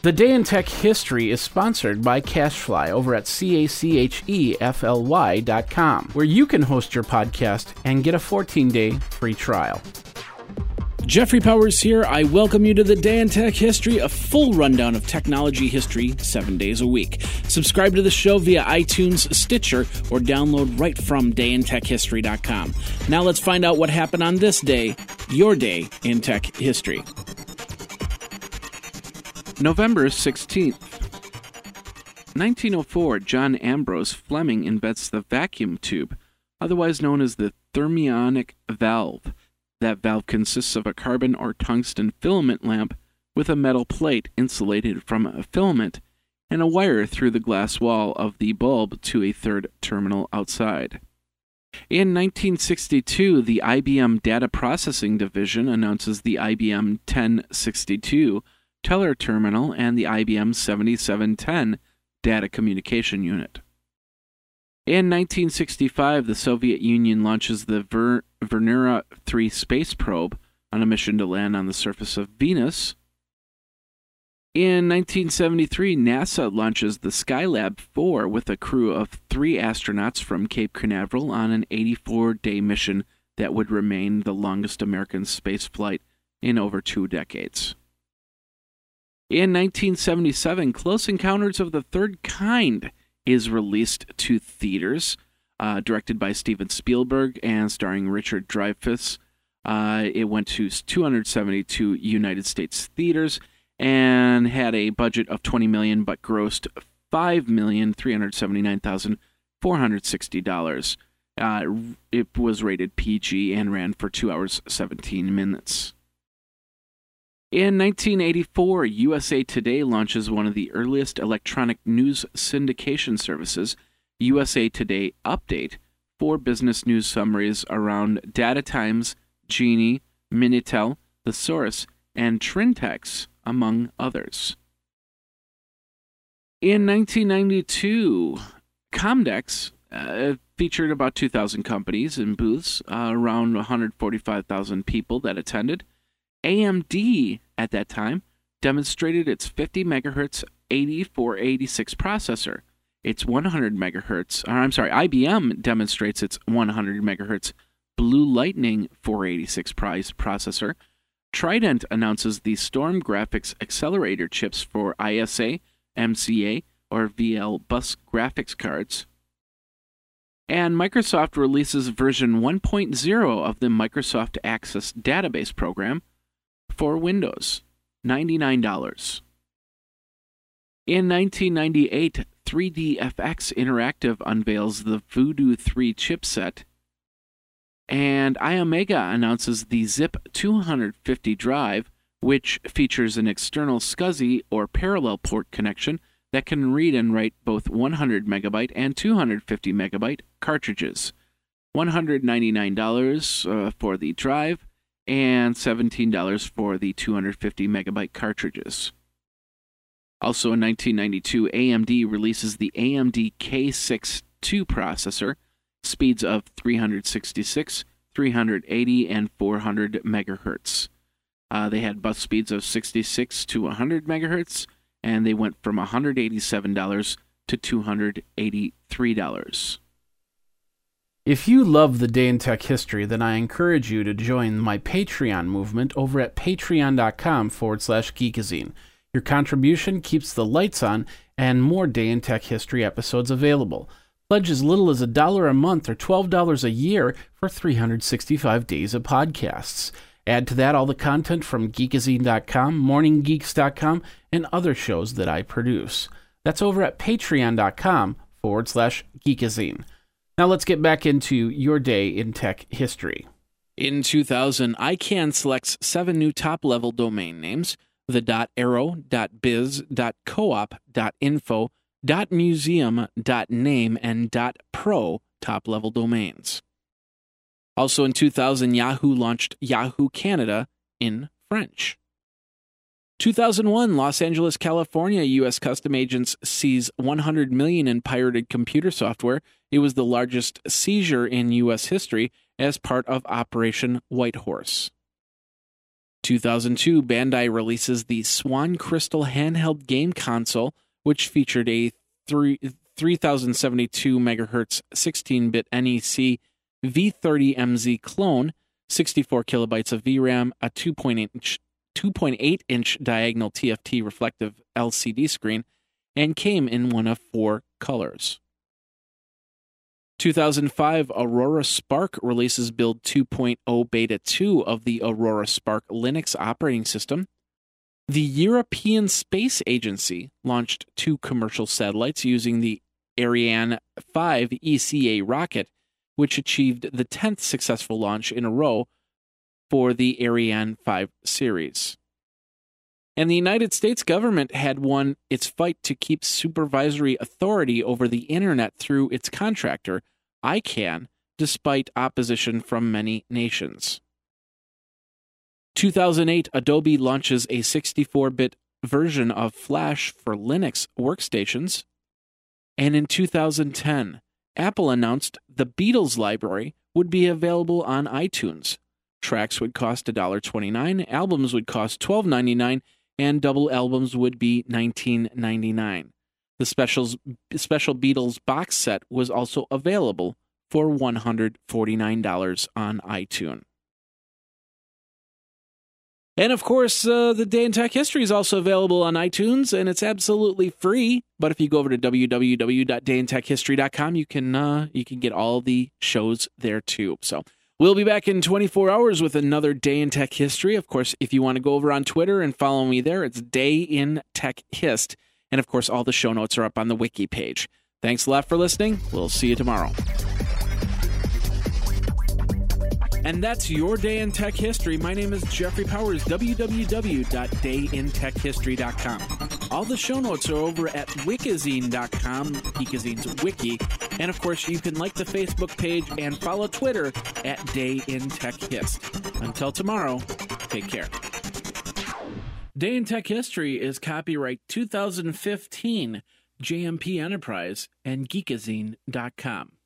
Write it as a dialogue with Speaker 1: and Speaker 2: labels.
Speaker 1: The Day in Tech History is sponsored by CashFly over at CACHEFLY.com, where you can host your podcast and get a 14-day free trial.
Speaker 2: Jeffrey Powers here. I welcome you to the Day in Tech History, a full rundown of technology history 7 days a week. Subscribe to the show via iTunes, Stitcher, or download right from dayintechhistory.com. Now let's find out what happened on this day, your day in tech history.
Speaker 3: November 16th. 1904, John Ambrose Fleming invents the vacuum tube, otherwise known as the thermionic valve. That valve consists of a carbon or tungsten filament lamp with a metal plate insulated from a filament and a wire through the glass wall of the bulb to a third terminal outside. In 1962, the IBM Data Processing Division announces the IBM 1062 Teller Terminal and the IBM 7710 Data Communication Unit. In 1965, the Soviet Union launches the Venera 3 space probe on a mission to land on the surface of Venus. In 1973, NASA launches the Skylab 4 with a crew of 3 astronauts from Cape Canaveral on an 84-day mission that would remain the longest American space flight in over 2 decades. In 1977, Close Encounters of the Third Kind is released to theaters, directed by Steven Spielberg and starring Richard Dreyfuss. It went to 272 United States theaters and had a budget of $20 million, but grossed $5,379,460. It was rated PG and ran for 2 hours, 17 minutes. In 1984, USA Today launches one of the earliest electronic news syndication services, USA Today Update, for business news summaries around DataTimes, Genie, Minitel, Thesaurus, and Trintex, among others. In 1992, Comdex featured about 2,000 companies in booths, around 145,000 people that attended. AMD, at that time, demonstrated its 50 MHz 8486 processor. Its 100 MHz, IBM demonstrates its 100 MHz Blue Lightning 486 processor. Trident announces the Storm Graphics accelerator chips for ISA, MCA, or VL bus graphics cards. And Microsoft releases version 1.0 of the Microsoft Access database program for Windows, $99. In 1998, 3DFX Interactive unveils the Voodoo 3 chipset, and iOmega announces the Zip 250 drive, which features an external SCSI or parallel port connection that can read and write both 100 megabyte and 250 megabyte cartridges. $199 for the drive, and $17 for the 250 megabyte cartridges. Also in 1992, AMD releases the AMD K6-2 processor, speeds of 366, 380, and 400 megahertz. They had bus speeds of 66 to 100 megahertz, and they went from $187 to $283.
Speaker 1: If you love the Day in Tech History, then I encourage you to join my Patreon movement over at patreon.com/geekazine. Your contribution keeps the lights on and more Day in Tech History episodes available. Pledge as little as $1 a month or $12 a year for 365 days of podcasts. Add to that all the content from geekazine.com, morninggeeks.com, and other shows that I produce. That's over at patreon.com/geekazine. Now let's get back into your day in tech history.
Speaker 2: In 2000, ICANN selects 7 new top-level domain names: the .arrow, .biz, .coop, .info, .museum, .name, and .pro top-level domains. Also in 2000, Yahoo launched Yahoo Canada in French. 2001, Los Angeles, California, U.S. Custom agents seize $100 million in pirated computer software. It was the largest seizure in U.S. history as part of Operation Whitehorse. 2002, Bandai releases the Swan Crystal handheld game console, which featured a 3072 MHz 16-bit NEC V30MZ clone, 64 kilobytes of VRAM, a 2.8-inch diagonal TFT reflective LCD screen, and came in one of 4 colors. 2005, Aurora Spark releases Build 2.0 Beta 2 of the Aurora Spark Linux operating system. The European Space Agency launched 2 commercial satellites using the Ariane 5 ECA rocket, which achieved the 10th successful launch in a row for the Ariane 5 series. And the United States government had won its fight to keep supervisory authority over the Internet through its contractor, ICANN, despite opposition from many nations. 2008, Adobe launches a 64-bit version of Flash for Linux workstations. And in 2010, Apple announced the Beatles library would be available on iTunes. Tracks would cost $1.29, albums would cost $12.99, and double albums would be $19.99. The special Beatles box set was also available for $149 on iTunes. And of course, the Day in Tech History is also available on iTunes, and it's absolutely free. But if you go over to www.dayintechhistory.com, you can get all the shows there too. So we'll be back in 24 hours with another Day in Tech History. Of course, if you want to go over on Twitter and follow me there, it's Day in Tech Hist. And of course, all the show notes are up on the wiki page. Thanks a lot for listening. We'll see you tomorrow. And that's your Day in Tech History. My name is Jeffrey Powers, www.dayintechhistory.com. All the show notes are over at wikizine.com, Geekazine's wiki. And of course, you can like the Facebook page and follow Twitter at Day in Tech Hist. Until tomorrow, take care. Day in Tech History is copyright 2015, JMP Enterprise and Geekazine.com.